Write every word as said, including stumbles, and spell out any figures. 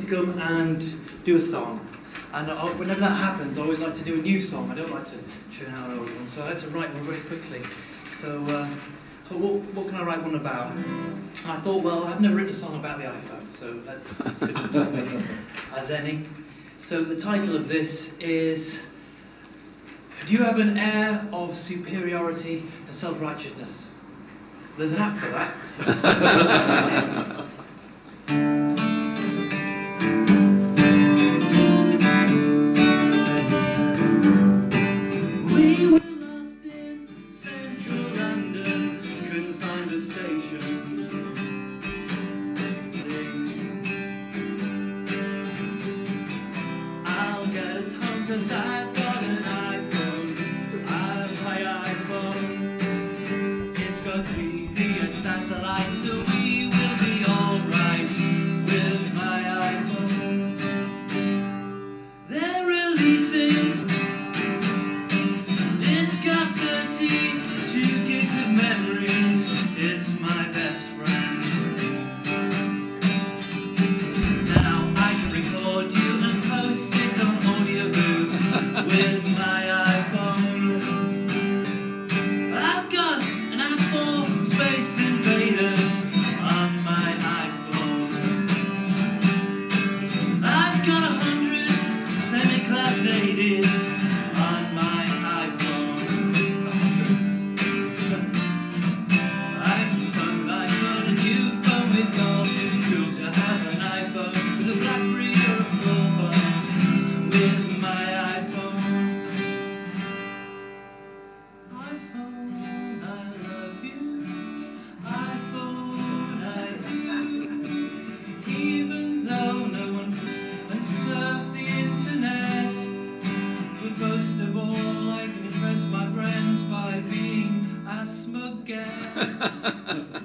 to come and do a song. And I, whenever that happens, I always like to do a new song. I don't like to churn out an old one, so I had to write one very quickly. So, uh, what, what can I write one about? And I thought, well, I've never written a song about the iPhone, so that's as good a topic as any. So the title of this is, do you have an air of superiority and self-righteousness? There's an app for that. We were lost in central London, couldn't find a station. I'll get us home 'cause I've got an iPhone. I've my iPhone. It's got three D and satellite, so we will be alright with my iPhone. They're releasing. It's got thirty-two gigs of memory. It's my best friend. Now I can record you and post it on Audioboom with my iPhone. I've got an app for Space Invaders on my iPhone. I've got a hundred semi-clad ladies on my iPhone. I've found I've got a new phone with gold. Cool to have an iPhone with a BlackBerry or a flip phone with my iPhone. iPhone, I love you. iPhone, I do. Even though no one can surf the internet, but most of all I can impress my friends by being a smug guest.